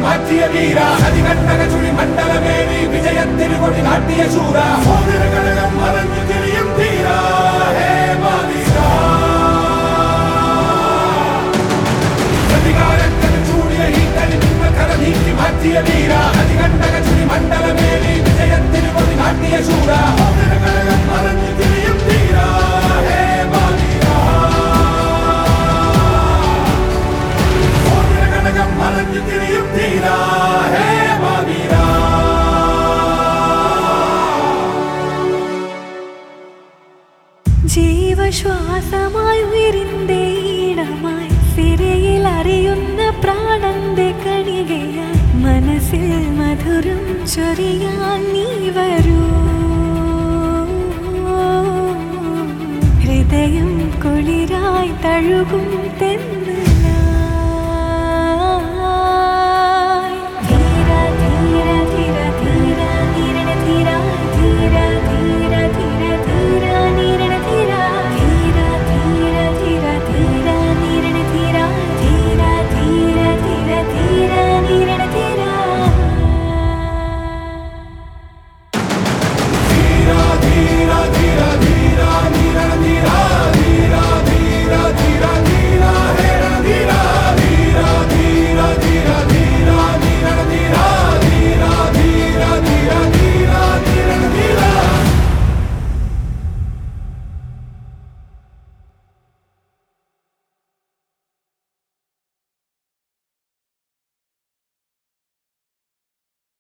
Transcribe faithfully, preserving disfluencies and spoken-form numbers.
മാറ്റിയ വീര അതികണ്ടക ചുഴി മണ്ഡലമേറി വിജയത്തിന് കൊടി നാട്ടിയ ശൂര ഘടകം മറഞ്ഞു തിരിയും ധീര ഹേ മാവീര പ്രതികാരത്തിന് ചൂടിയ ഈട്ടലി നിന്മക്കര നീക്കി മാറ്റിയ വീര അതികണ്ടക ചുഴി മണ്ഡലമേറി വിജയത്തിന് കൊടി നാട്ടിയ ശൂര ഘടകം മറഞ്ഞു തിരിയും ധീര ഹേ മാവീര ഘടകം മറഞ്ഞു തിരിയും ധീര ഹേ മാവീര ജീവശ്വാസമായി ഉയരിന്റെ ഈണമായി സിരയിൽ അറിയുന്ന പ്രാണന്റെ കണികയായി മനസ്സിൽ മധുരം ചൊരിയാൻ നീ വരൂ ഹൃദയം കുളിരായി തഴുകും തെന്ന